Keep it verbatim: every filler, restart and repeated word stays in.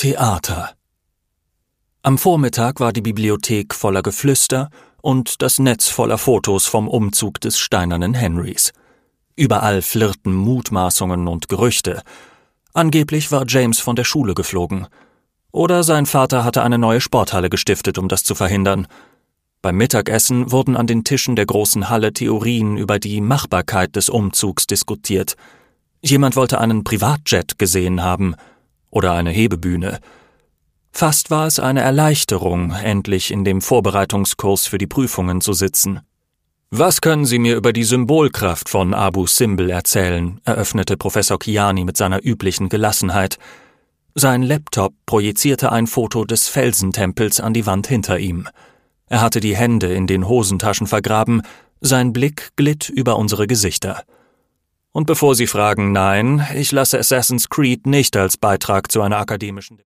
Theater. Am Vormittag war die Bibliothek voller Geflüster und das Netz voller Fotos vom Umzug des steinernen Henrys. Überall flirrten Mutmaßungen und Gerüchte. Angeblich war James von der Schule geflogen. Oder sein Vater hatte eine neue Sporthalle gestiftet, um das zu verhindern. Beim Mittagessen wurden an den Tischen der großen Halle Theorien über die Machbarkeit des Umzugs diskutiert. Jemand wollte einen Privatjet gesehen haben oder eine Hebebühne. Fast war es eine Erleichterung, endlich in dem Vorbereitungskurs für die Prüfungen zu sitzen. »Was können Sie mir über die Symbolkraft von Abu Simbel erzählen?« eröffnete Professor Kiani mit seiner üblichen Gelassenheit. Sein Laptop projizierte ein Foto des Felsentempels an die Wand hinter ihm. Er hatte die Hände in den Hosentaschen vergraben, sein Blick glitt über unsere Gesichter. Und bevor Sie fragen, nein, ich lasse Assassin's Creed nicht als Beitrag zu einer akademischen